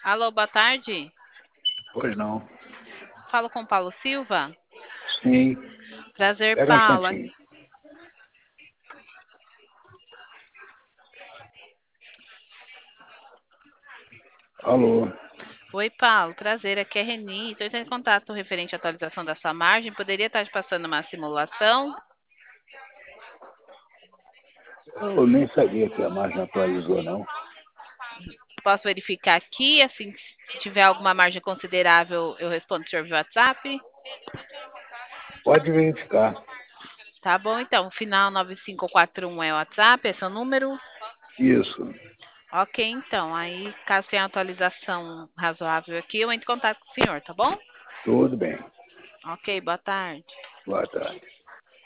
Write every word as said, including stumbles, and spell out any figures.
Alô, boa tarde. Pois não. Falo com Paulo Silva. Sim. Prazer, Pega um Paulo. instantinho. Alô. Oi, Paulo. Prazer. Aqui é Reni. Estou entrando em contato referente à atualização da sua margem. Poderia estar te passando uma simulação? Eu nem sabia que a margem atualizou, não. Posso verificar aqui, assim, se tiver alguma margem considerável, eu respondo o senhor via WhatsApp. Pode verificar. Tá bom, então. Final nove cinco quatro um é o WhatsApp, esse é o número. Isso. Ok, então. Aí, caso tenha atualização razoável aqui, eu entro em contato com o senhor, tá bom? Tudo bem. Ok, boa tarde. Boa tarde.